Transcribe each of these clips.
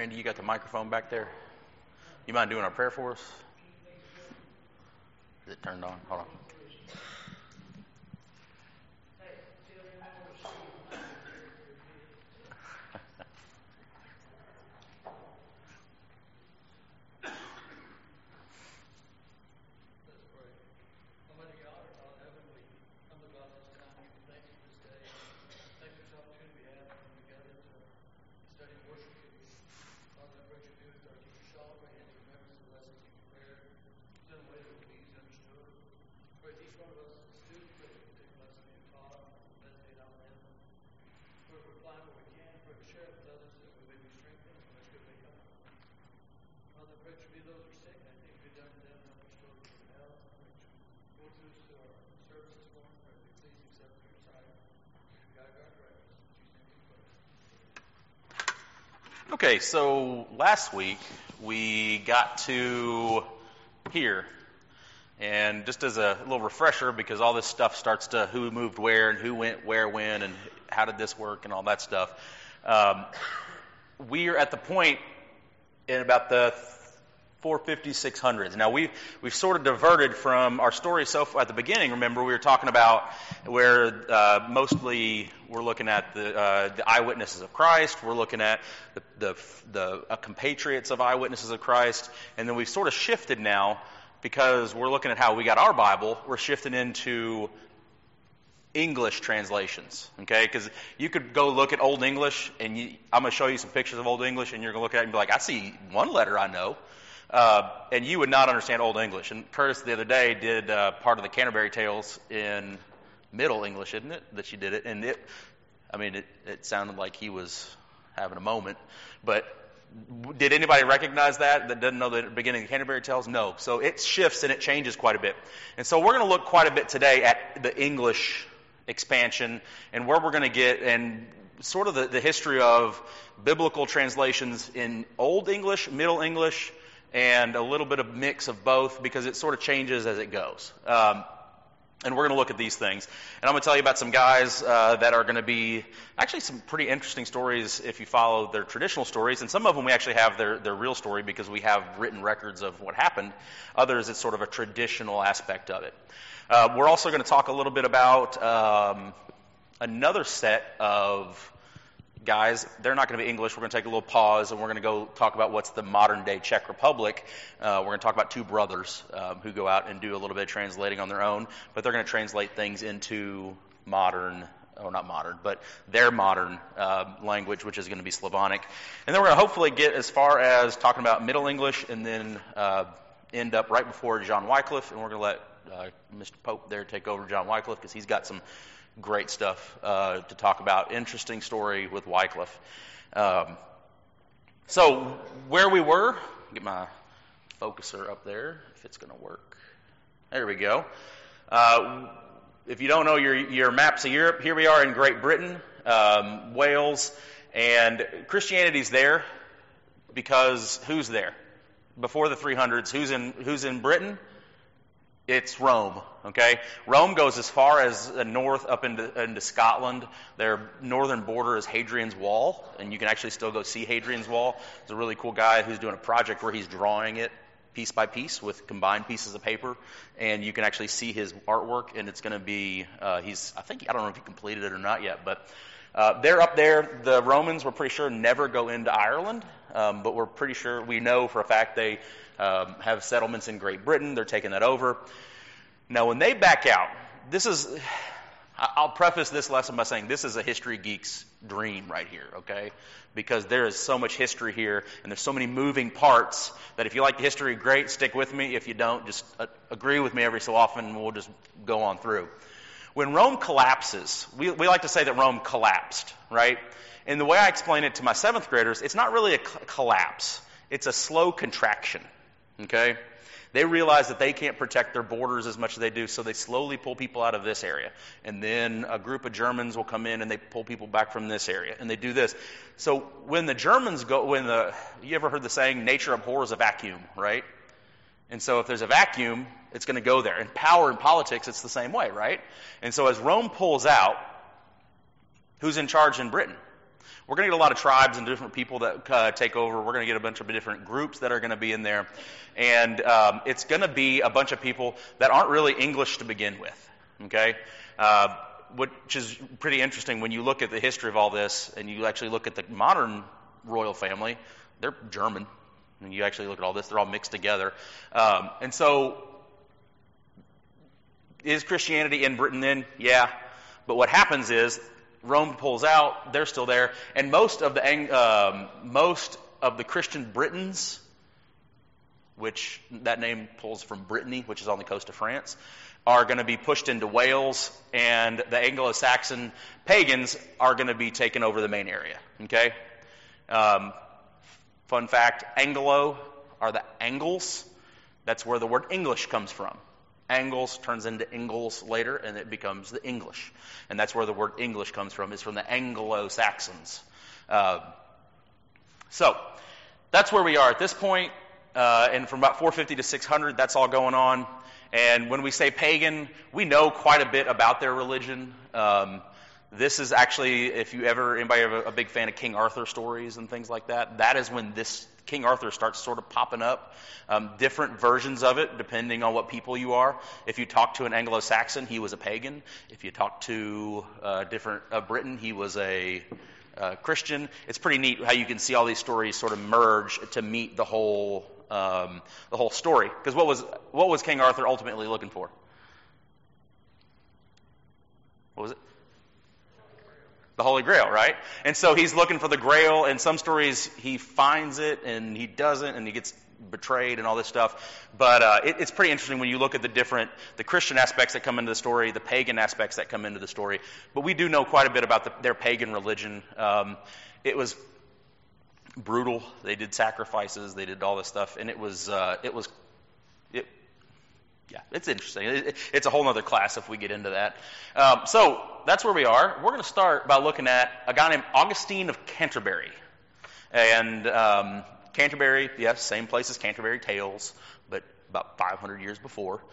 Randy, you got the microphone back there? You mind doing our prayer for us? Is it turned on? Hold on. Okay, so last week we got to here, and just as a little refresher, because all this stuff starts to who moved where and who went where when and how did this work and all that stuff, we are at the point in about the 450s, 600s. Now we've sort of diverted from our story so far at the beginning. Remember, we were talking about where mostly we're looking at the eyewitnesses of Christ. We're looking at the compatriots of eyewitnesses of Christ, and then we've sort of shifted now because we're looking at how we got our Bible. We're shifting into English translations, okay? Because you could go look at Old English, and I'm going to show you some pictures of Old English, and you're going to look at it and be like, I see one letter I know. And you would not understand Old English. And Curtis the other day did part of the Canterbury Tales in Middle English, isn't it? That she did it. And it sounded like he was having a moment. But did anybody recognize that doesn't know the beginning of the Canterbury Tales? No. So it shifts and it changes quite a bit. And so we're going to look quite a bit today at the English expansion and where we're going to get and sort of the history of biblical translations in Old English, Middle English, and a little bit of mix of both because it sort of changes as it goes. And we're going to look at these things. And I'm going to tell you about some guys that are going to be actually some pretty interesting stories if you follow their traditional stories. And some of them we actually have their real story because we have written records of what happened. Others, it's sort of a traditional aspect of it. We're also going to talk a little bit about another set of guys. They're not going to be English. We're going to take a little pause, and we're going to go talk about what's the modern-day Czech Republic. We're going to talk about two brothers who go out and do a little bit of translating on their own, but they're going to translate things into modern, or not modern, but their modern language, which is going to be Slavonic. And then we're going to hopefully get as far as talking about Middle English and then end up right before John Wycliffe, and we're going to let Mr. Pope there take over John Wycliffe because he's got some great stuff to talk about. Interesting story with Wycliffe. So where we were, get my focuser up there if it's going to work. There we go. If you don't know your maps of Europe, here we are in Great Britain, Wales, and Christianity's there because who's there? Before the 300s, who's in Britain? It's Rome, okay? Rome goes as far as north up into Scotland. Their northern border is Hadrian's Wall, and you can actually still go see Hadrian's Wall. There's a really cool guy who's doing a project where he's drawing it piece by piece with combined pieces of paper, and you can actually see his artwork, and it's going to be, I don't know if he completed it or not yet, but they're up there. The Romans, we're pretty sure, never go into Ireland, but we're pretty sure, we know for a fact they have settlements in Great Britain. They're taking that over. Now, when they back out, I'll preface this lesson by saying this is a history geek's dream right here, okay? Because there is so much history here, and there's so many moving parts that if you like the history, great, stick with me. If you don't, just agree with me every so often, and we'll just go on through. When Rome collapses, we like to say that Rome collapsed, right? And the way I explain it to my 7th graders, it's not really a collapse. It's a slow contraction, okay? They realize that they can't protect their borders as much as they do, so they slowly pull people out of this area. And then a group of Germans will come in and they pull people back from this area. And they do this. So when the Germans go, you ever heard the saying, nature abhors a vacuum, right? And so if there's a vacuum, it's going to go there. In power and politics, it's the same way, right? And so as Rome pulls out, who's in charge in Britain? We're going to get a lot of tribes and different people that take over. We're going to get a bunch of different groups that are going to be in there. And it's going to be a bunch of people that aren't really English to begin with, okay? Which is pretty interesting when you look at the history of all this and you actually look at the modern royal family. They're German. When you actually look at all this, they're all mixed together. And so, is Christianity in Britain then? Yeah. But what happens is Rome pulls out, they're still there, and most of the Christian Britons, which that name pulls from Brittany, which is on the coast of France, are going to be pushed into Wales, and the Anglo-Saxon pagans are going to be taking over the main area. Okay? Fun fact, Anglo are the Angles. That's where the word English comes from. Angles turns into Ingles later, and it becomes the English. And that's where the word English comes from. It's from the Anglo-Saxons. So, that's where we are at this point. And from about 450 to 600, that's all going on. And when we say pagan, we know quite a bit about their religion. This is actually, if you ever, anybody ever a big fan of King Arthur stories and things like that, that is when this King Arthur starts sort of popping up. Different versions of it, depending on what people you are. If you talk to an Anglo-Saxon, he was a pagan. If you talk to Britain, he was a Christian. It's pretty neat how you can see all these stories sort of merge to meet the whole story. Because what was King Arthur ultimately looking for? What was it? The Holy Grail, right? And so he's looking for the Grail. In some stories, he finds it and he doesn't, and he gets betrayed and all this stuff. But it's pretty interesting when you look at the Christian aspects that come into the story, the pagan aspects that come into the story. But we do know quite a bit about their pagan religion. It was brutal. They did sacrifices. They did all this stuff, and it's interesting. It's a whole other class if we get into that. So that's where we are. We're going to start by looking at a guy named Augustine of Canterbury. And Canterbury, yes, same place as Canterbury Tales, but about 500 years before.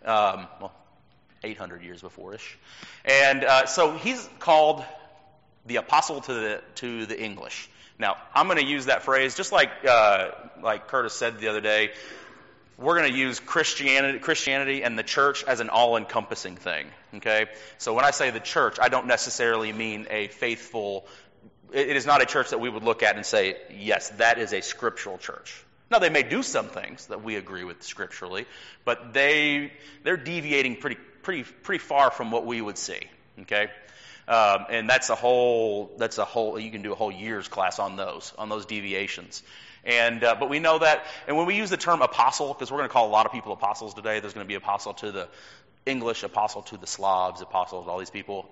800 years before-ish. And so he's called the apostle to the English. Now, I'm going to use that phrase just like Curtis said the other day. We're going to use Christianity and the church as an all-encompassing thing, okay? So when I say the church, I don't necessarily mean a faithful... It is not a church that we would look at and say, yes, that is a scriptural church. Now, they may do some things that we agree with scripturally, but they're deviating pretty far from what we would see, okay? And that's a whole, you can do a whole year's class on those deviations. And but we know that, and when we use the term apostle, because we're going to call a lot of people apostles today, there's going to be apostle to the English, apostle to the Slavs, apostle to all these people.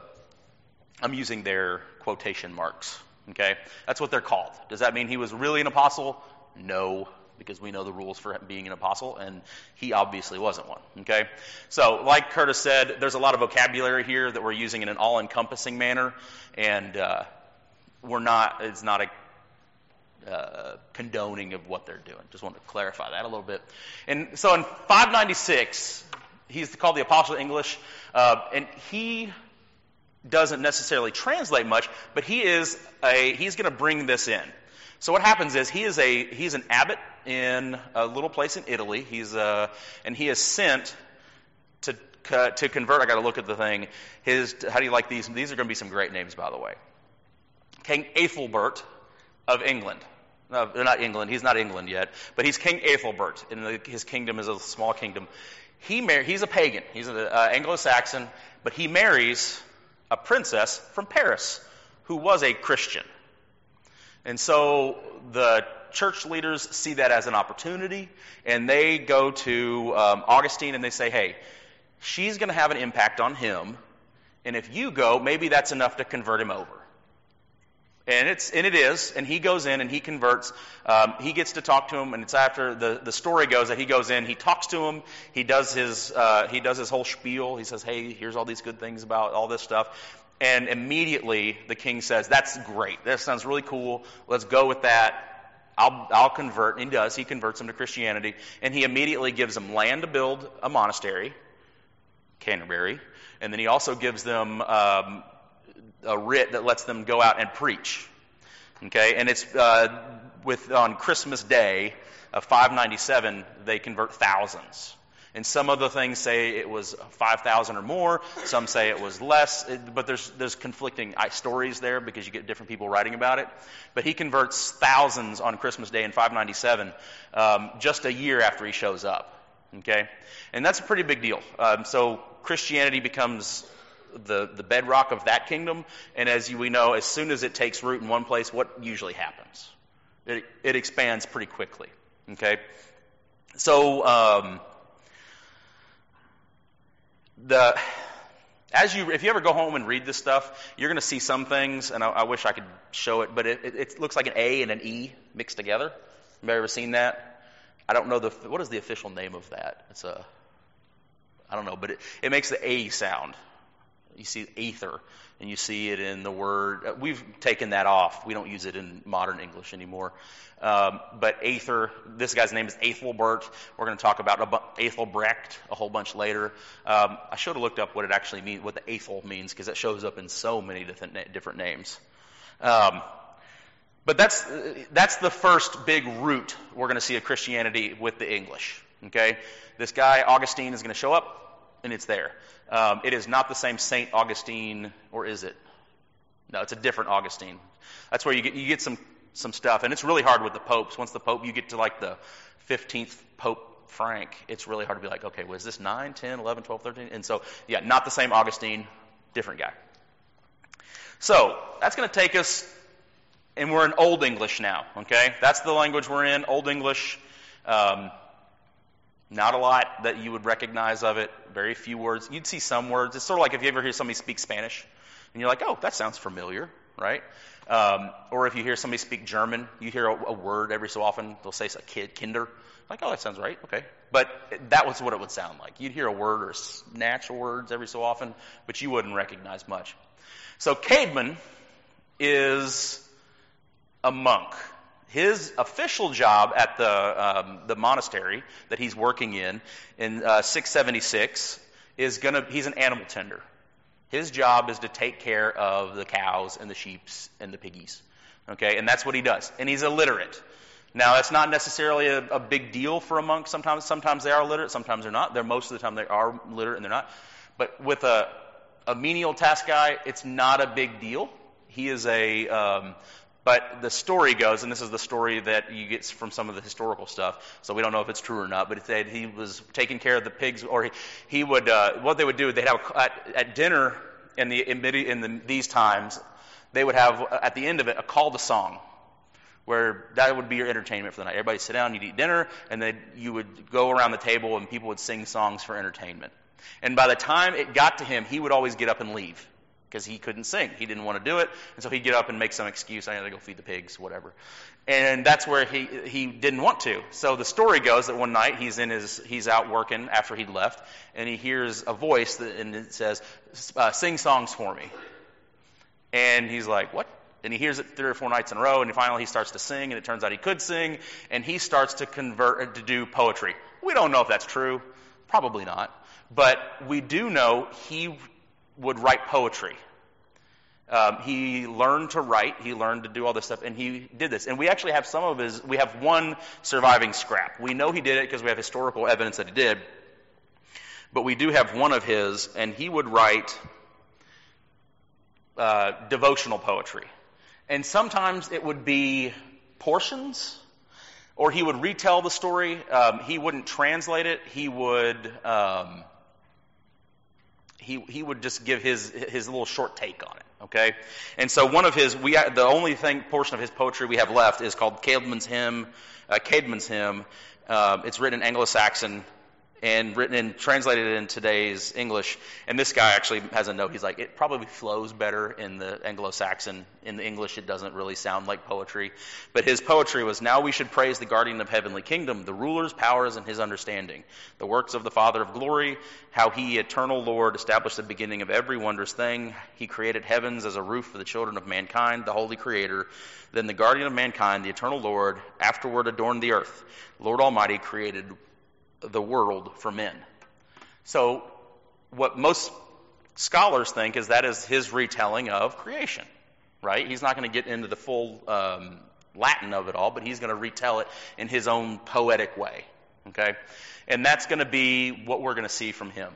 I'm using their quotation marks, okay? That's what they're called. Does that mean he was really an apostle? No, because we know the rules for being an apostle, and he obviously wasn't one, okay? So, like Curtis said, there's a lot of vocabulary here that we're using in an all-encompassing manner, and it's not a condoning of what they're doing. Just wanted to clarify that a little bit. And so in 596, he's called the Apostle of English, and he doesn't necessarily translate much, but he's going to bring this in. So what happens is he's an abbot in a little place in Italy. And he is sent to convert. I got to look at the thing. How do you like these? These are going to be some great names, by the way. King Ethelbert of England. No, not England. He's not England yet, but he's King Ethelbert, and his kingdom is a small kingdom. He's a pagan. He's an Anglo-Saxon, but he marries a princess from Paris who was a Christian. And so the church leaders see that as an opportunity, and they go to Augustine and they say, hey, she's going to have an impact on him, and if you go, maybe that's enough to convert him over. And it is, and he goes in and he converts. He gets to talk to him, and it's after the story goes that he goes in, he talks to him, he does his whole spiel. He says, "Hey, here's all these good things about all this stuff," and immediately the king says, "That's great. That sounds really cool. Let's go with that. I'll convert." And he does. He converts him to Christianity, and he immediately gives them land to build a monastery, Canterbury, and then he also gives them a writ that lets them go out and preach. Okay, and it's on Christmas Day of 597, they convert thousands. And some of the things say it was 5,000 or more. Some say it was less. But there's conflicting stories there because you get different people writing about it. But he converts thousands on Christmas Day in 597, just a year after he shows up. Okay, and that's a pretty big deal. So Christianity becomes the bedrock of that kingdom. And as we know, as soon as it takes root in one place, what usually happens? It expands pretty quickly. Okay, so. If you ever go home and read this stuff, you're going to see some things, and I wish I could show it, but it looks like an A and an E mixed together. Have you ever seen that? I don't know what is the official name of that. I don't know, but it makes the A sound. You see aether, and you see it in the word. We've taken that off. We don't use it in modern English anymore. But aether, this guy's name is Ethelbert. We're going to talk about Ethelbrecht a whole bunch later. I should have looked up what it actually means, what the Ethel means, because it shows up in so many different names. But that's the first big root we're going to see of Christianity with the English. Okay, this guy Augustine is going to show up, and it's there. It is not the same Saint Augustine, or is it? No, it's a different Augustine. That's where you get some stuff, and it's really hard with the popes. Once the pope, you get to like the 15th Pope Frank, it's really hard to be like, okay, was this 9, 10, 11, 12, 13? And so, yeah, not the same Augustine, different guy. So that's going to take us, and we're in Old English now, okay? That's the language we're in, Old English. Not a lot that you would recognize of it, very few words. You'd see some words. It's sort of like if you ever hear somebody speak Spanish, and you're like, oh, that sounds familiar, right? Or if you hear somebody speak German, you hear a word every so often. They'll say kinder. Like, oh, that sounds right, okay. But that was what it would sound like. You'd hear a word or natural words every so often, but you wouldn't recognize much. So Caedmon is a monk. His official job at the monastery that he's working in 676 he's an animal tender. His job is to take care of the cows and the sheep and the piggies. Okay, and that's what he does. And he's illiterate. Now, that's not necessarily a big deal for a monk. Sometimes they are illiterate, sometimes they're not. Most of the time they are literate and they're not. But with a menial task guy, it's not a big deal. He is but the story goes, and this is the story that you get from some of the historical stuff, so we don't know if it's true or not, but it said he was taking care of the pigs, or he would, what they would do, they'd have at dinner in these times, they would have, at the end of it, a call to song, where that would be your entertainment for the night. Everybody sit down, you'd eat dinner, and then you would go around the table, and people would sing songs for entertainment. And by the time it got to him, he would always get up and leave, because he couldn't sing. He didn't want to do it, and so he'd get up and make some excuse. I got to go feed the pigs, whatever. And that's where he didn't want to. So the story goes that one night he's out working after he'd left, and he hears a voice and it says, "Sing songs for me." And he's like, "What?" And he hears it 3 or 4 nights in a row, and finally he starts to sing, and it turns out he could sing, and he starts to convert to do poetry. We don't know if that's true. Probably not. But we do know he would write poetry. He learned to write, he learned to do all this stuff, and he did this. And we actually have we have one surviving scrap. We know he did it because we have historical evidence that he did, but we do have one of his, and he would write devotional poetry. And sometimes it would be portions, or he would retell the story. He wouldn't translate it. He would just give his little short take on it, okay? And so one of his, the only portion of his poetry we have left is called Caedmon's Hymn. It's written in Anglo-Saxon and translated in today's English. And this guy actually has a note. He's like, it probably flows better in the Anglo-Saxon. In the English, it doesn't really sound like poetry. But his poetry was, "Now we should praise the guardian of heavenly kingdom, the rulers, powers, and his understanding, the works of the Father of glory, how he, eternal Lord, established the beginning of every wondrous thing. He created heavens as a roof for the children of mankind, the holy creator. Then the guardian of mankind, the eternal Lord, afterward adorned the earth. Lord Almighty created the world for men." So what most scholars think is that is his retelling of creation, right? He's not going to get into the full Latin of it all, but he's going to retell it in his own poetic way, okay? And that's going to be what we're going to see from him.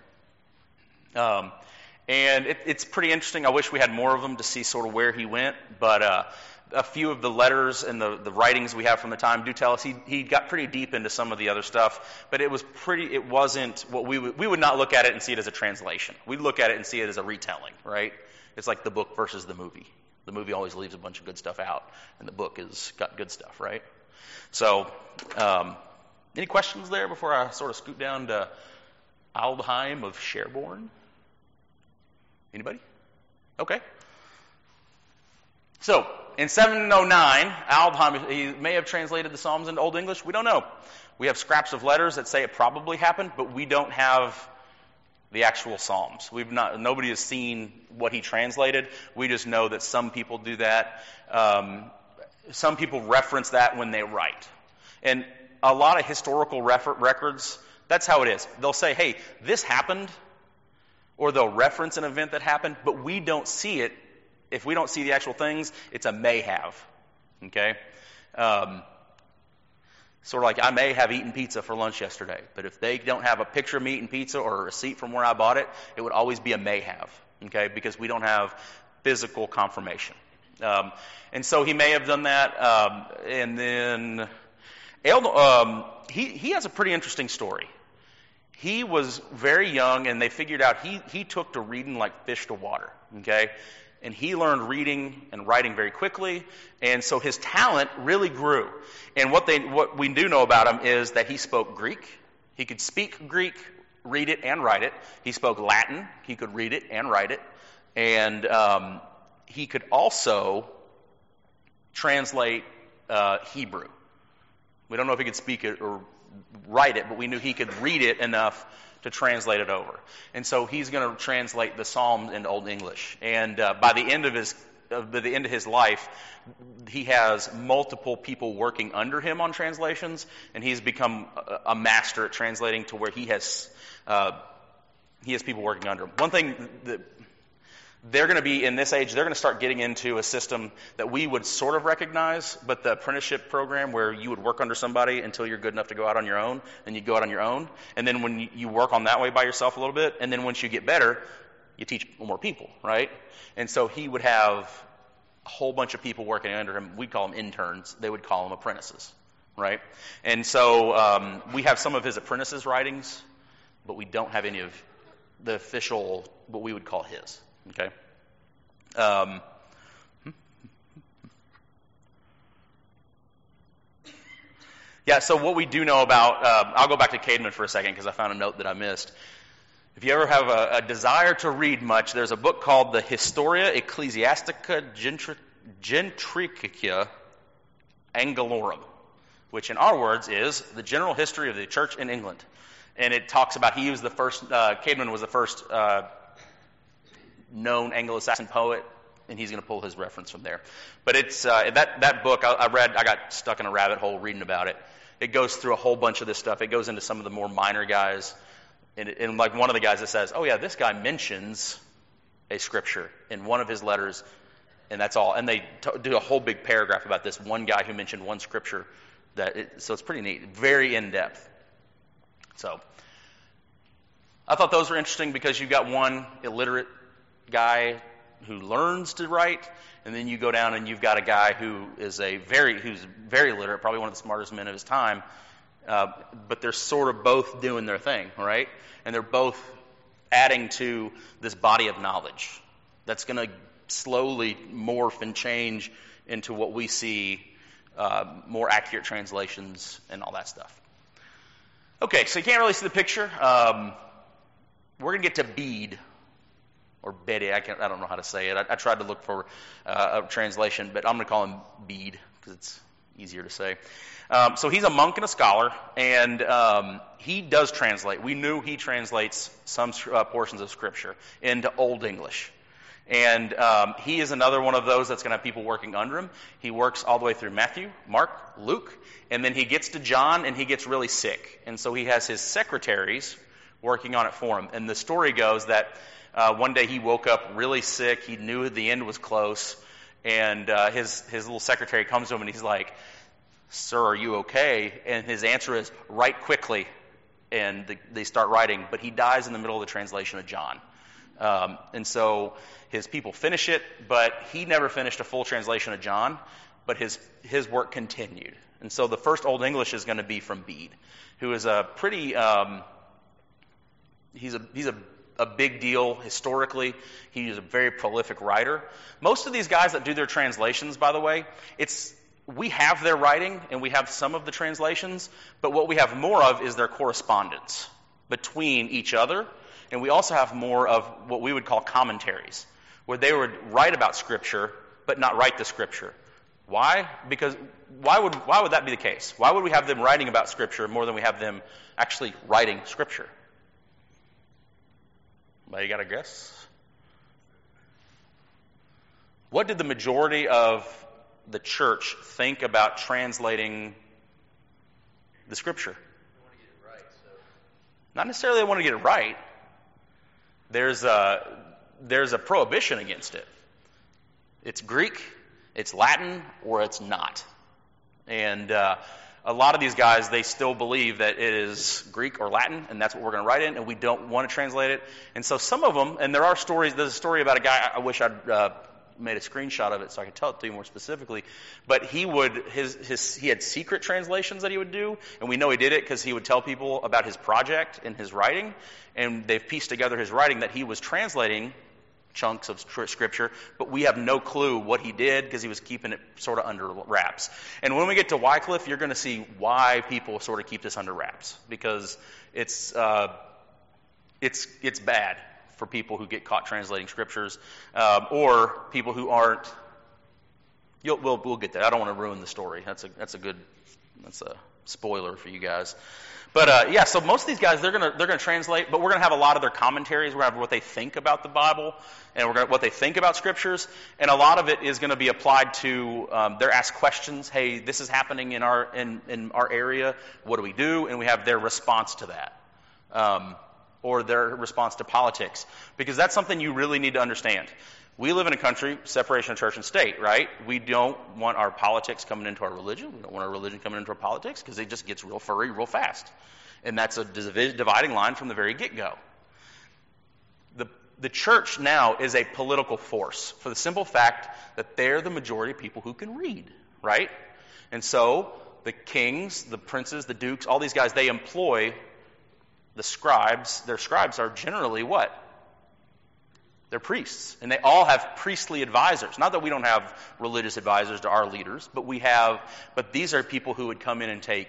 And it's pretty interesting. I wish we had more of them to see sort of where he went, but a few of the letters and the writings we have from the time do tell us he got pretty deep into some of the other stuff, but it wasn't what we would not look at it and see it as a translation. We'd look at it and see it as a retelling, right? It's like the book versus the movie. The movie always leaves a bunch of good stuff out, and the book has got good stuff, right? So, any questions there before I sort of scoot down to Aldheim of Sherborne? Anybody? Okay. So, in 709, Aldheim, he may have translated the Psalms into Old English. We don't know. We have scraps of letters that say it probably happened, but we don't have the actual Psalms. Nobody has seen what he translated. We just know that some people do that. Some people reference that when they write. And a lot of historical records, that's how it is. They'll say, hey, this happened, or they'll reference an event that happened, but we don't see it. If we don't see the actual things, it's a may have, okay? Sort of like I may have eaten pizza for lunch yesterday, but if they don't have a picture of me eating pizza or a receipt from where I bought it, it would always be a may have, okay? Because we don't have physical confirmation. And so he may have done that. And then he has a pretty interesting story. He was very young, and they figured out he took to reading like fish to water, okay? And he learned reading and writing very quickly, and so his talent really grew. And what we do know about him is that he spoke Greek. He could speak Greek, read it, and write it. He spoke Latin. He could read it and write it. And he could also translate Hebrew. We don't know if he could speak it or write it, but we knew he could read it enough to translate it over. And so he's going to translate the Psalms into Old English. And by the end of his life, he has multiple people working under him on translations, and he's become a master at translating to where he has people working under him. One thing that they're going to be in this age, they're going to start getting into a system that we would sort of recognize, but the apprenticeship program where you would work under somebody until you're good enough to go out on your own, and you go out on your own, and then when you work on that way by yourself a little bit, and then once you get better, you teach more people, right? And so he would have a whole bunch of people working under him. We'd call them interns. They would call them apprentices, right? And so we have some of his apprentices' writings, but we don't have any of the official, what we would call his. Okay. Yeah, so what we do know about, I'll go back to Caedmon for a second because I found a note that I missed. If you ever have a desire to read much, there's a book called the Historia Ecclesiastica Gentricia Anglorum, which in our words is the general history of the church in England. And it talks about, he was the first, Caedmon was the first known Anglo-Saxon poet, and he's going to pull his reference from there. But it's that book I read. I got stuck in a rabbit hole reading about it. It goes through a whole bunch of this stuff. It goes into some of the more minor guys, and like one of the guys that says, "Oh yeah, this guy mentions a scripture in one of his letters," and that's all. And they do a whole big paragraph about this one guy who mentioned one scripture. So it's pretty neat, very in depth. So I thought those were interesting because you've got one illiterate guy who learns to write, and then you go down and you've got a guy who's very literate, probably one of the smartest men of his time, but they're sort of both doing their thing, right? And they're both adding to this body of knowledge that's going to slowly morph and change into what we see, more accurate translations and all that stuff. Okay, so you can't really see the picture. We're going to get to Bede. Or Bede, I don't know how to say it. I tried to look for a translation, but I'm going to call him Bede because it's easier to say. So he's a monk and a scholar, and he does translate. We knew he translates some portions of Scripture into Old English. And he is another one of those that's going to have people working under him. He works all the way through Matthew, Mark, Luke, and then he gets to John, and he gets really sick. And so he has his secretaries working on it for him. And the story goes that one day he woke up really sick. He knew the end was close. And his little secretary comes to him and he's like, "Sir, are you okay?" And his answer is, "Write quickly." And they start writing. But he dies in the middle of the translation of John. And so his people finish it, but he never finished a full translation of John, but his work continued. And so the first Old English is going to be from Bede, who is a pretty, he's a big deal historically. He's a very prolific writer. Most of these guys that do their translations, by the way, we have their writing and we have some of the translations, but what we have more of is their correspondence between each other. And we also have more of what we would call commentaries, where they would write about Scripture, but not write the Scripture. Why? Because why would that be the case? Why would we have them writing about Scripture more than we have them actually writing Scripture? Well, you got a guess? What did the majority of the church think about translating the Scripture? They want to get it right. So. Not necessarily they want to get it right. There's a prohibition against it. It's Greek, it's Latin, or it's not. And a lot of these guys, they still believe that it is Greek or Latin, and that's what we're going to write in, and we don't want to translate it. And so some of them, and there are stories, there's a story about a guy, I wish I'd made a screenshot of it so I could tell it to you more specifically, but he had secret translations that he would do, and we know he did it because he would tell people about his project and his writing, and they've pieced together his writing that he was translating chunks of Scripture, but we have no clue what he did because he was keeping it sort of under wraps. And when we get to Wycliffe, you're going to see why people sort of keep this under wraps, because it's bad for people who get caught translating Scriptures, or people who aren't. We'll get there. I don't want to ruin the story. That's a spoiler for you guys. But so most of these guys, they're gonna translate, but we're gonna have a lot of their commentaries. We're gonna have what they think about the Bible, and what they think about Scriptures, and a lot of it is going to be applied to. They're asked questions. Hey, this is happening in our area. What do we do? And we have their response to that, or their response to politics, because that's something you really need to understand. We live in a country, separation of church and state, right? We don't want our politics coming into our religion. We don't want our religion coming into our politics because it just gets real furry real fast. And that's a dividing line from the very get-go. The church now is a political force for the simple fact that they're the majority of people who can read, right? And so the kings, the princes, the dukes, all these guys, they employ the scribes. Their scribes are generally what? They're priests, and they all have priestly advisors. Not that we don't have religious advisors to our leaders, but these are people who would come in and take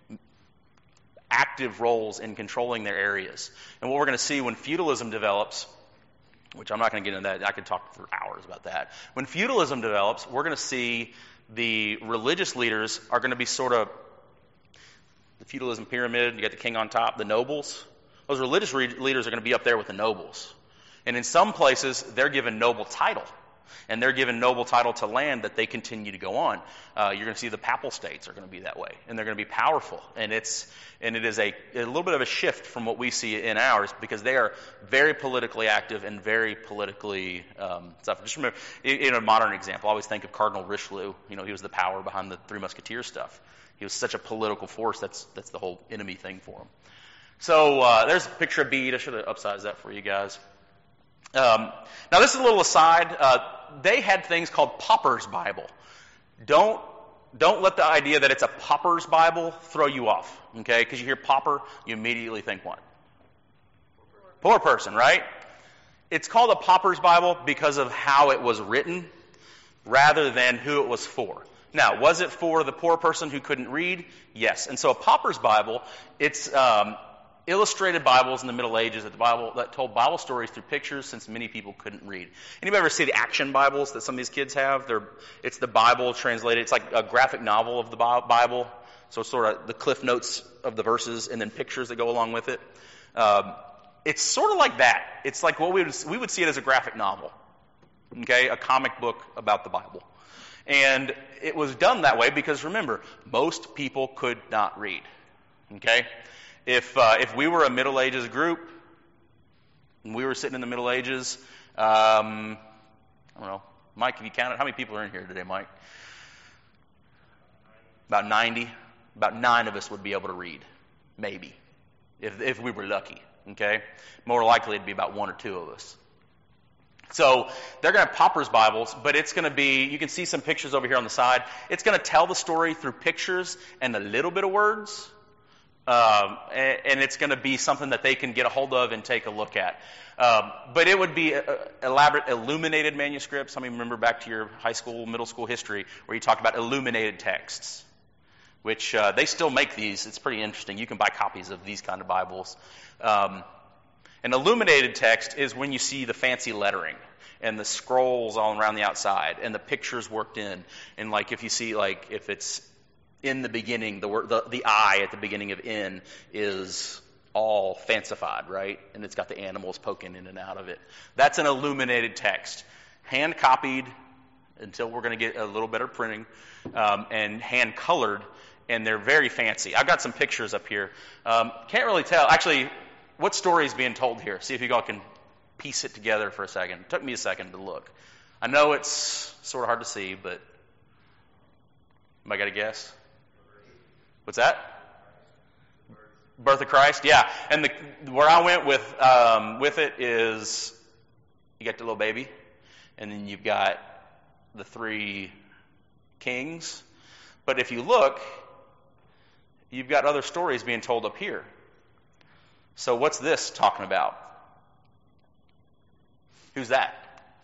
active roles in controlling their areas. And what we're going to see when feudalism develops, which I'm not going to get into that, I could talk for hours about that. When feudalism develops, we're going to see the religious leaders are going to be sort of the feudalism pyramid. You got the king on top, the nobles. Those religious leaders are going to be up there with the nobles. And in some places, they're given noble title. And they're given noble title to land that they continue to go on. You're going to see the papal states are going to be that way. And they're going to be powerful. And it is a little bit of a shift from what we see in ours, because they are very politically active and very politically stuff. Just remember, in a modern example, I always think of Cardinal Richelieu. He was the power behind the Three Musketeers stuff. He was such a political force. That's the whole enemy thing for him. So there's a picture of Bede. I should have upsized that for you guys. Now this is a little aside. They had things called Pauper's Bible. Don't let the idea that it's a Pauper's Bible throw you off, okay? Because you hear pauper, you immediately think what? Poor person, right? It's called a Pauper's Bible because of how it was written rather than who it was for. Now, was it for the poor person who couldn't read? Yes. And so a Pauper's Bible, it's illustrated Bibles in the Middle Ages that told Bible stories through pictures, since many people couldn't read. Anybody ever see the Action Bibles that some of these kids have? It's the Bible translated. It's like a graphic novel of the Bible. So it's sort of the cliff notes of the verses and then pictures that go along with it. It's sort of like that. It's like what we would see it as a graphic novel, okay, a comic book about the Bible. And it was done that way because, remember, most people could not read, okay? If we were a Middle Ages group, and we were sitting in the Middle Ages, I don't know, Mike, if you counted, how many people are in here today, Mike? About 90. About 9 of us would be able to read, maybe, if we were lucky, okay? More likely it'd be about 1 or 2 of us. So they're going to have Pauper's Bibles, but it's going to be, you can see some pictures over here on the side. It's going to tell the story through pictures and a little bit of words, and it's going to be something that they can get a hold of and take a look at. But it would be elaborate illuminated manuscripts. How many remember back to your high school, middle school history where you talked about illuminated texts, which they still make these. It's pretty interesting. You can buy copies of these kind of Bibles. An illuminated text is when you see the fancy lettering and the scrolls all around the outside and the pictures worked in. And like if you see, like if it's in the beginning, the word, the I at the beginning of in is all fancified, right? And it's got the animals poking in and out of it. That's an illuminated text, hand copied until we're going to get a little better printing, and hand colored, and they're very fancy. I've got some pictures up here. Can't really tell. Actually, what story is being told here? See if you all can piece it together for a second. It took me a second to look. I know it's sort of hard to see, but I got a guess? What's that? Birth of Christ? Yeah. And where I went with it is you got the little baby, and then you've got the 3 kings. But if you look, you've got other stories being told up here. So what's this talking about? Who's that?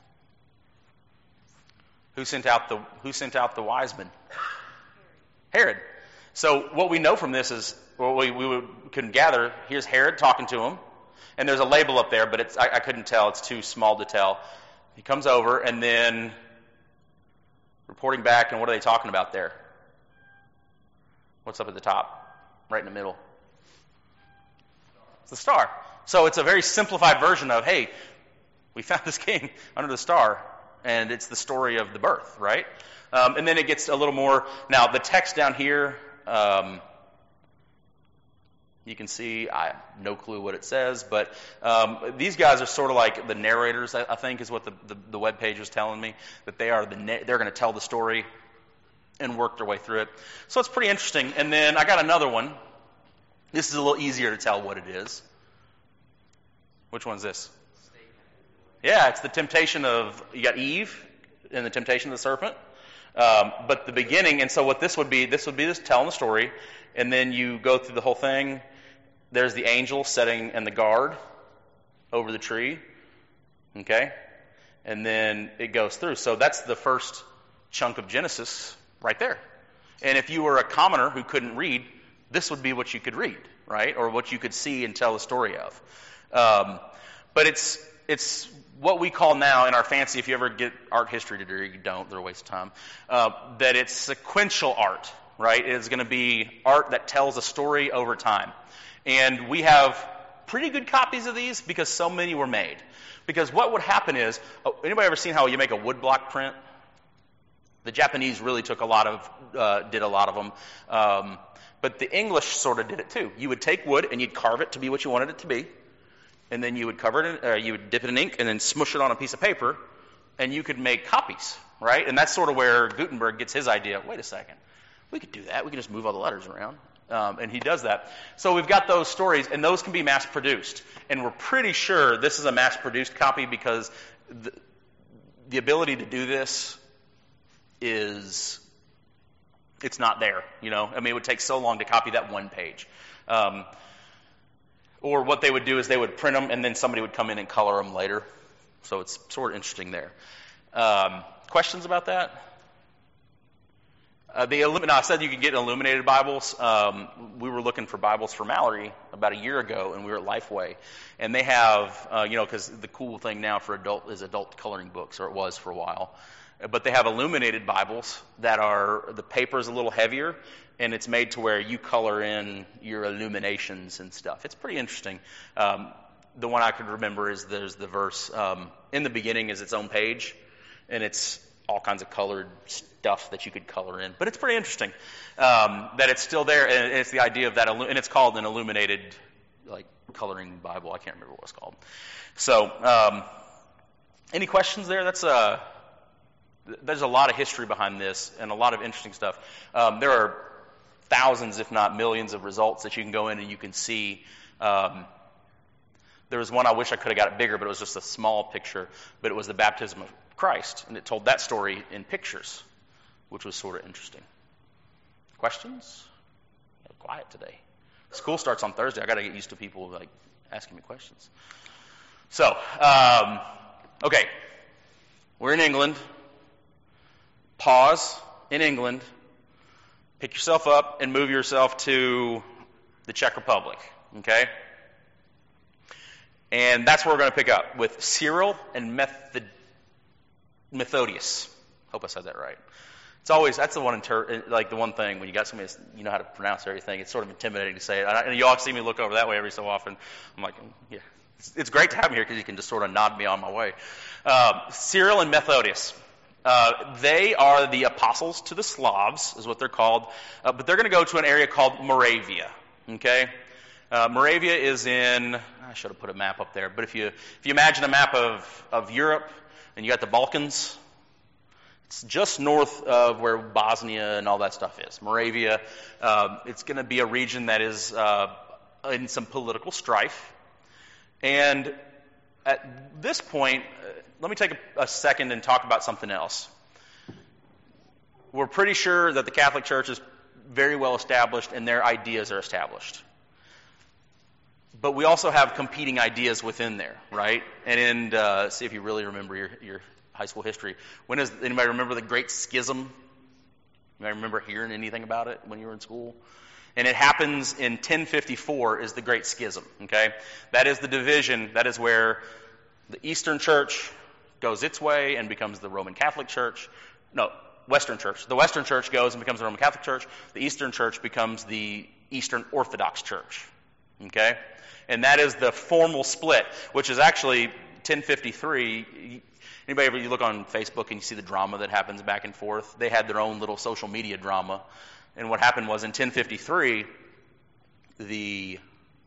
Who sent out the wise men? Herod. So what we know from this is, well, we couldn't gather. Here's Herod talking to him, and there's a label up there, but I couldn't tell. It's too small to tell. He comes over, and then reporting back, and what are they talking about there? What's up at the top, right in the middle? It's the star. So it's a very simplified version of, hey, we found this king under the star, and it's the story of the birth, right? And then it gets a little more. Now, the text down here, you can see, I have no clue what it says, but these guys are sort of like the narrators, I think, is what the web page was telling me, that they're going to tell the story and work their way through it. So it's pretty interesting. And then I got another one. This is a little easier to tell what it is. Which one's this? Yeah, it's the temptation of, you got Eve and the temptation of the serpent. But the beginning, and so what this would be this telling the story, and then you go through the whole thing. There's the angel setting and the guard over the tree. Okay? And then it goes through. So that's the first chunk of Genesis right there. And if you were a commoner who couldn't read, this would be what you could read, right? Or what you could see and tell the story of. But it's what we call now in our fancy, if you ever get art history degree, you don't, they're a waste of time, that it's sequential art, right? It is going to be art that tells a story over time. And we have pretty good copies of these because so many were made. Because what would happen is, anybody ever seen how you make a woodblock print? The Japanese really did a lot of them. But the English sort of did it too. You would take wood and you'd carve it to be what you wanted it to be. And then you would cover it, you would dip it in ink and then smush it on a piece of paper, and you could make copies, right? And that's sort of where Gutenberg gets his idea. Wait a second, we could do that. We could just move all the letters around. And he does that. So we've got those stories, and those can be mass-produced. And we're pretty sure this is a mass-produced copy because the ability to do this it's not there, you know? I mean, it would take so long to copy that one page. Or what they would do is they would print them, and then somebody would come in and color them later. So it's sort of interesting there. Questions about that? I said you could get illuminated Bibles. We were looking for Bibles for Mallory about a year ago, and we were at Lifeway. And they have, because the cool thing now for adult coloring books, or it was for a while. But they have illuminated Bibles that the paper's a little heavier, and it's made to where you color in your illuminations and stuff. It's pretty interesting. The one I could remember is there's the verse, in the beginning is its own page, and it's all kinds of colored stuff that you could color in. But it's pretty interesting that it's still there, and it's the idea of that, and it's called an illuminated, like, coloring Bible. I can't remember what it's called. So, any questions there? There's a lot of history behind this and a lot of interesting stuff. There are thousands, if not millions, of results that you can go in and you can see. There was one I wish I could have got it bigger, but it was just a small picture. But it was the baptism of Christ, and it told that story in pictures, which was sort of interesting. Questions? Quiet today. School starts on Thursday. I got to get used to people like asking me questions. So, okay, we're in England. Pause in England. Pick yourself up and move yourself to the Czech Republic. Okay. And that's where we're going to pick up with Cyril and Methodius. Hope I said that right. It's always, that's the one, the one thing when you got somebody you know how to pronounce everything, it's sort of intimidating to say it. And you all see me look over that way every so often. I'm like, yeah. It's great to have me here because you can just sort of nod me on my way. Cyril and Methodius. They are the apostles to the Slavs, is what they're called. But they're going to go to an area called Moravia. Okay? Moravia is in, I should have put a map up there, but if you imagine a map of Europe and you got the Balkans, it's just north of where Bosnia and all that stuff is. Moravia, it's going to be a region that is in some political strife. And at this point, let me take a second and talk about something else. We're pretty sure that the Catholic Church is very well established and their ideas are established. But we also have competing ideas within there, right? And see if you really remember your high school history. Anybody remember the Great Schism? Anybody remember hearing anything about it when you were in school? And it happens in 1054 is the Great Schism, okay? That is the division. That is where the Eastern Church goes its way and becomes the Roman Catholic Church. No, Western Church. The Western Church goes and becomes the Roman Catholic Church. The Eastern Church becomes the Eastern Orthodox Church, okay? And that is the formal split, which is actually 1053. Anybody ever you look on Facebook and you see the drama that happens back and forth? They had their own little social media drama. And what happened was in 1053, the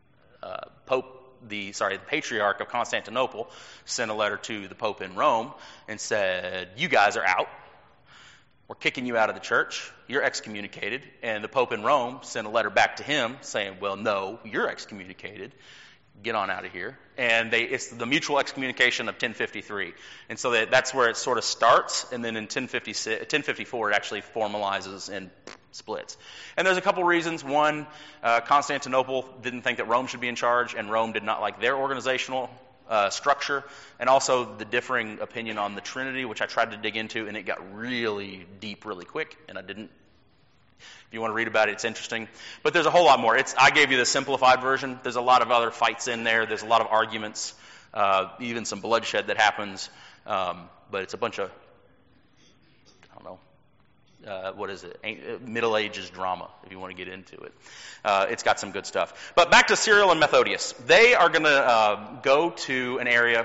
Patriarch of Constantinople sent a letter to the Pope in Rome and said, you guys are out. We're kicking you out of the church. You're excommunicated. And the Pope in Rome sent a letter back to him saying, well, no, you're excommunicated. Get on out of here. And it's the mutual excommunication of 1053. And so that's where it sort of starts. And then in 1054, it actually formalizes and splits. And there's a couple reasons. One, Constantinople didn't think that Rome should be in charge, and Rome did not like their organizational structure, and also the differing opinion on the Trinity, which I tried to dig into, and it got really deep really quick, and I didn't. If you want to read about it, it's interesting. But there's a whole lot more. I gave you the simplified version. There's a lot of other fights in there. There's a lot of arguments, even some bloodshed that happens. But it's a bunch of, I don't know, what is it? Middle Ages drama, if you want to get into it. It's got some good stuff. But back to Cyril and Methodius. They are going to go to an area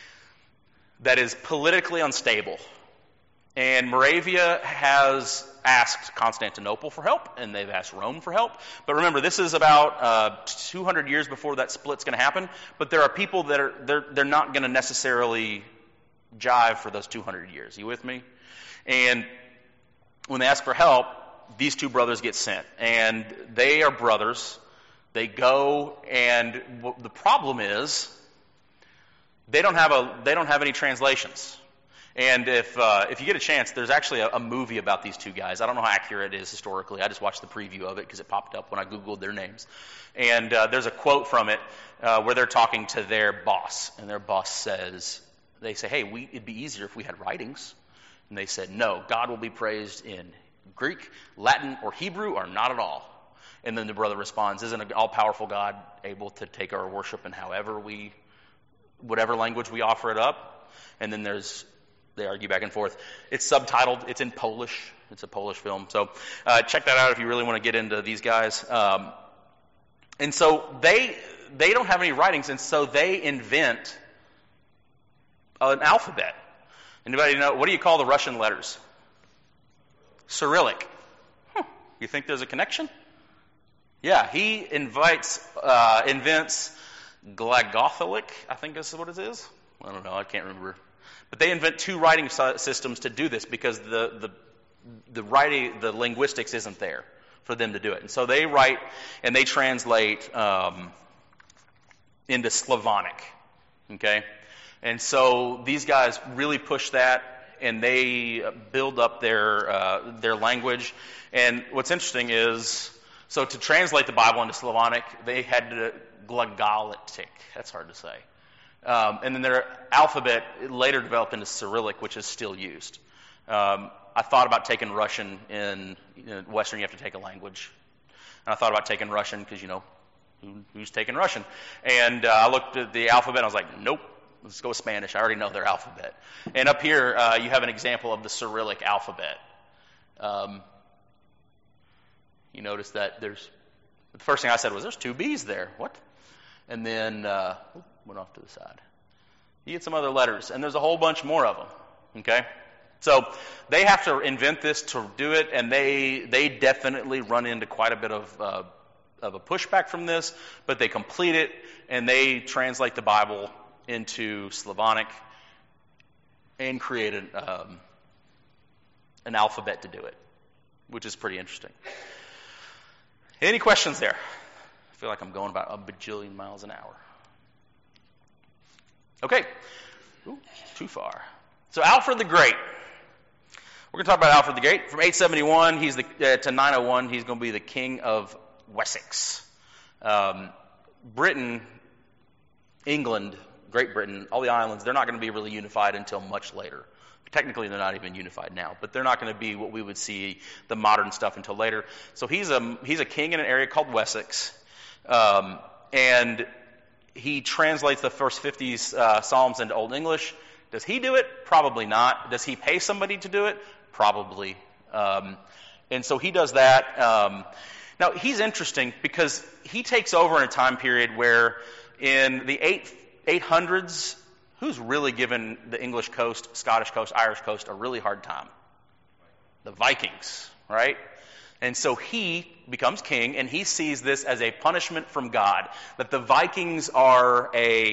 that is politically unstable. And Moravia has asked Constantinople for help, and they've asked Rome for help. But remember, this is about 200 years before that split's going to happen. But there are people that they're not going to necessarily jive for those 200 years. You with me? And when they ask for help, these two brothers get sent, and they are brothers. They go, and the problem is they don't have any translations. And if you get a chance, there's actually a movie about these two guys. I don't know how accurate it is historically. I just watched the preview of it because it popped up when I Googled their names. And there's a quote from it where they're talking to their boss. And their boss says, they say, hey, it'd be easier if we had writings. And they said, no, God will be praised in Greek, Latin, or Hebrew, or not at all. And then the brother responds, isn't an all-powerful God able to take our worship in whatever language we offer it up? And then they argue back and forth. It's subtitled. It's in Polish. It's a Polish film. So check that out if you really want to get into these guys. And so they don't have any writings, and so they invent an alphabet. Anybody know, what do you call the Russian letters? Cyrillic. You think there's a connection? Yeah, he invents Glagolic, I think that's what it is. I don't know, I can't remember. But they invent two writing systems to do this because the linguistics isn't there for them to do it. And so they write and they translate into Slavonic. Okay? And so these guys really push that, and they build up their language. And what's interesting is, so to translate the Bible into Slavonic, they had to Glagolitic. That's hard to say. And then their alphabet later developed into Cyrillic, which is still used. I thought about taking Russian in Western. You have to take a language. And I thought about taking Russian because, who's taking Russian? And I looked at the alphabet and I was like, nope, let's go with Spanish. I already know their alphabet. And up here, you have an example of the Cyrillic alphabet. You notice that the first thing I said was, there's two B's there. What? And then went off to the side. You get some other letters, and there's a whole bunch more of them. Okay? So they have to invent this to do it, and they definitely run into quite a bit of a pushback from this, but they complete it, and they translate the Bible into Slavonic and create an alphabet to do it, which is pretty interesting. Any questions there? I feel like I'm going about a bajillion miles an hour. Okay. Ooh, too far. So Alfred the Great. We're going to talk about Alfred the Great. From 871 to 901, he's going to be the king of Wessex. Britain, England, Great Britain, all the islands, they're not going to be really unified until much later. Technically, they're not even unified now, but they're not going to be what we would see the modern stuff until later. So he's a king in an area called Wessex, and he translates the first 50 Psalms into Old English. Does he do it? Probably not. Does he pay somebody to do it? Probably. And so he does that. Now, he's interesting because he takes over in a time period where in the 800s, who's really given the English coast, Scottish coast, Irish coast a really hard time? The Vikings, right? And so he becomes king, and he sees this as a punishment from God, that the Vikings are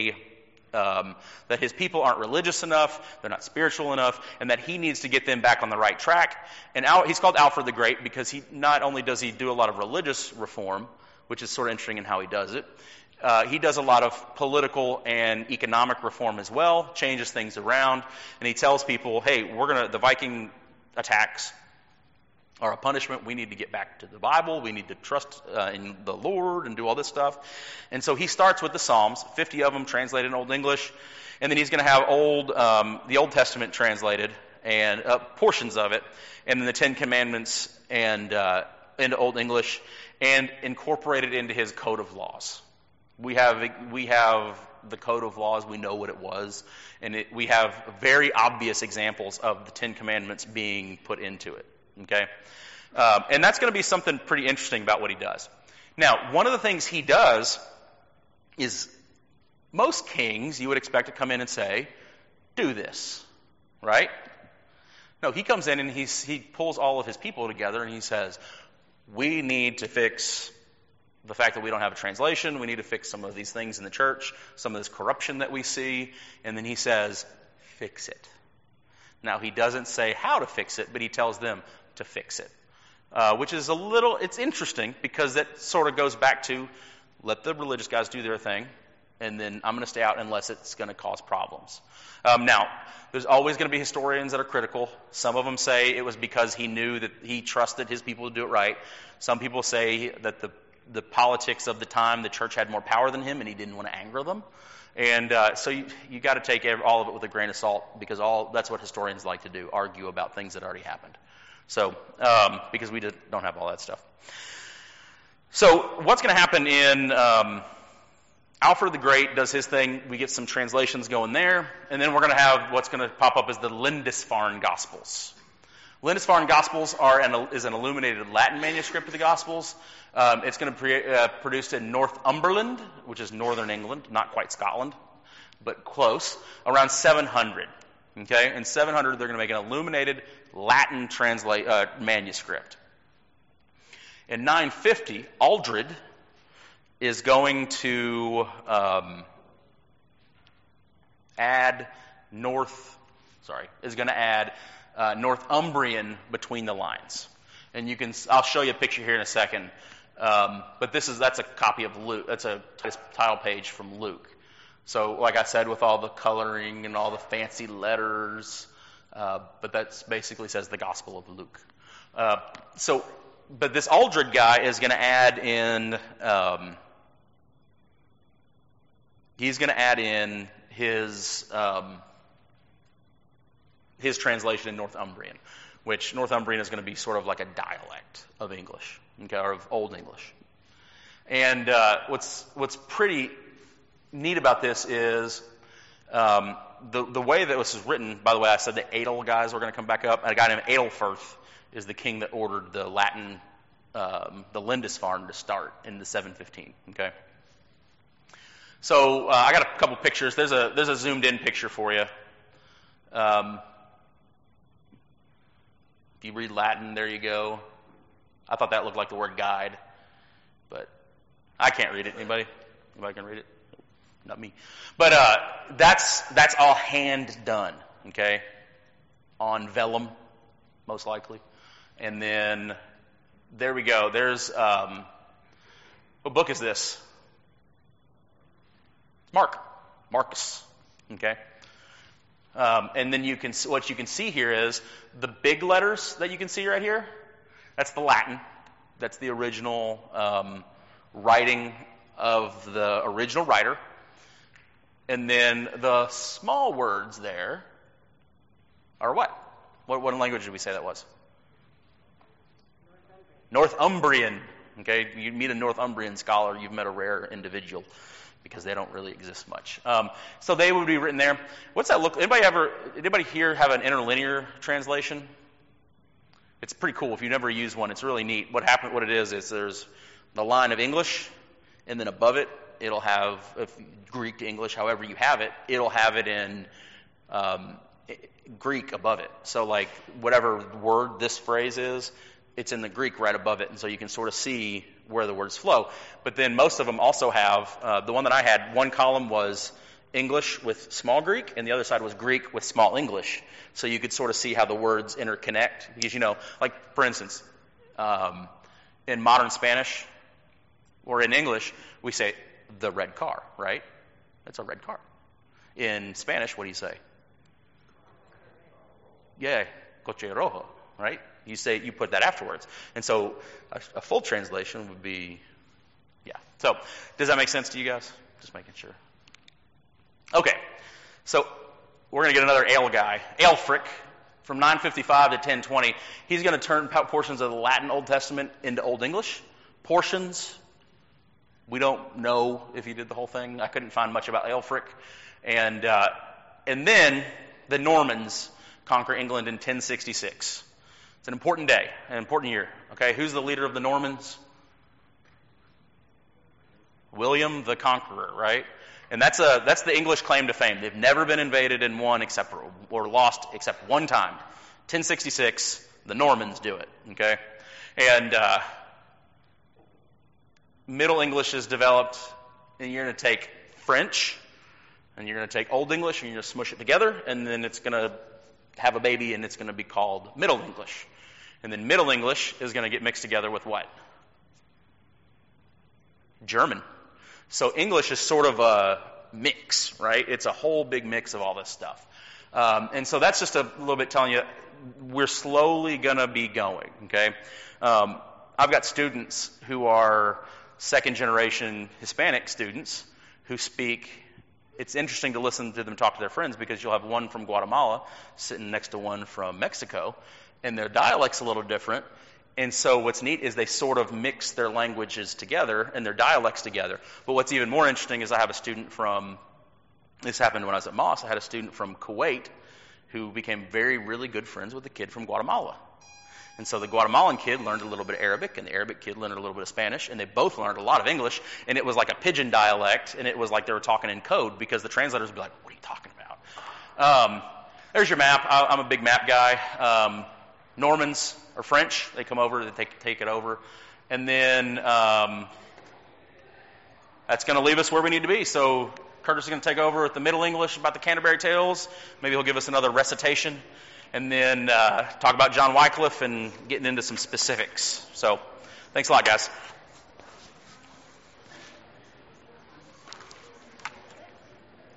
that his people aren't religious enough, they're not spiritual enough, and that he needs to get them back on the right track. And he's called Alfred the Great because he not only does he do a lot of religious reform, which is sort of interesting in how he does it, he does a lot of political and economic reform as well, changes things around, and he tells people, hey, the Viking attacks are a punishment. We need to get back to the Bible. We need to trust in the Lord and do all this stuff. And so he starts with the Psalms, 50 of them translated in Old English, and then he's going to have the Old Testament translated, and portions of it, and then the Ten Commandments and into Old English, and incorporated into his code of laws. We have the code of laws. We know what it was, and we have very obvious examples of the Ten Commandments being put into it. Okay, and that's going to be something pretty interesting about what he does. Now, one of the things he does is most kings you would expect to come in and say, "Do this," right? No, he comes in and he pulls all of his people together and he says, "We need to fix the fact that we don't have a translation. We need to fix some of these things in the church, some of this corruption that we see." And then he says, "Fix it." Now, he doesn't say how to fix it, but he tells them to fix it, which is it's interesting because that sort of goes back to let the religious guys do their thing, and then I'm going to stay out unless it's going to cause problems. Now, there's always going to be historians that are critical. Some of them say it was because he knew that he trusted his people to do it right. Some people say that the politics of the time, the church had more power than him, and he didn't want to anger them. And so you got to take all of it with a grain of salt because that's what historians like to do, argue about things that already happened. So because we don't have all that stuff. So what's going to happen in Alfred the Great does his thing. We get some translations going there, and then we're going to have what's going to pop up as the Lindisfarne Gospels. Lindisfarne Gospels is an illuminated Latin manuscript of the Gospels. It's going to be produced in Northumberland, which is northern England, not quite Scotland, but close, around 700. Okay, in 700 they're going to make an illuminated Latin manuscript. In 950, Aldred is going to add Northumbrian between the lines. And I'll show you a picture here in a second. But that's a copy of Luke. That's a title page from Luke. So, like I said, with all the coloring and all the fancy letters, but that basically says the Gospel of Luke. But this Aldred guy is going to add in. He's going to add in his translation in Northumbrian, which Northumbrian is going to be sort of like a dialect of English, okay, or of Old English. And what's pretty neat about this is the way that this is written. By the way, I said the Adel guys were going to come back up. A guy named Adelferth is the king that ordered the Latin, the Lindisfarne to start in the 715. Okay. So I got a couple pictures. There's a zoomed in picture for you. If you read Latin, there you go. I thought that looked like the word guide, but I can't read it. Anybody can read it? Not me. But that's all hand done, okay, on vellum, most likely. And then there we go. There's what book is this? Marcus, okay. And then what you can see here is the big letters that you can see right here. That's the Latin. That's the original writing of the original writer. And then the small words there are what? What language did we say that was? Northumbrian. Okay, you meet a Northumbrian scholar, you've met a rare individual, because they don't really exist much. So they would be written there. What's that look? Anybody here have an interlinear translation? It's pretty cool. If you've never used one, it's really neat. What it is there's the line of English, and then above it, it'll have, if Greek to English, however you have it, it'll have it in Greek above it. So like whatever word this phrase is, it's in the Greek right above it, and so you can sort of see where the words flow. But then most of them also have, the one that I had, one column was English with small Greek, and the other side was Greek with small English. So you could sort of see how the words interconnect. Because, like, for instance, in modern Spanish or in English, we say the red car, right? That's a red car. In Spanish, what do you say? Yeah, coche rojo, right? You put that afterwards. And so a full translation would be, yeah. So does that make sense to you guys? Just making sure. Okay, so we're going to get another Ale guy, Aelfric, from 955 to 1020. He's going to turn portions of the Latin Old Testament into Old English. Portions, we don't know if he did the whole thing. I couldn't find much about Aelfric. And then the Normans conquer England in 1066. It's an important day, an important year. Okay, who's the leader of the Normans? William the Conqueror, right? And that's the English claim to fame. They've never been invaded and won or lost except one time. 1066, the Normans do it. Okay, and Middle English is developed, and you're going to take French, and you're going to take Old English, and you're going to smush it together, and then it's going to have a baby, and it's going to be called Middle English. And then Middle English is going to get mixed together with what? German. So English is sort of a mix, right? It's a whole big mix of all this stuff. And so that's just a little bit telling you we're slowly going to be going, okay? I've got students who are second-generation Hispanic students who speak. It's interesting to listen to them talk to their friends because you'll have one from Guatemala sitting next to one from Mexico, and their dialect's a little different. And so what's neat is they sort of mix their languages together and their dialects together. But what's even more interesting is I have a student from, this happened when I was at Moss, I had a student from Kuwait who became really good friends with a kid from Guatemala. And so the Guatemalan kid learned a little bit of Arabic, and the Arabic kid learned a little bit of Spanish, and they both learned a lot of English, and it was like a pidgin dialect, and it was like they were talking in code because the translators would be like, what are you talking about? there's your map. I'm a big map guy. Normans are French. They come over, they take it over. And then that's going to leave us where we need to be. So Curtis is going to take over with the Middle English about the Canterbury Tales. Maybe he'll give us another recitation. And then talk about John Wycliffe and getting into some specifics. So thanks a lot, guys.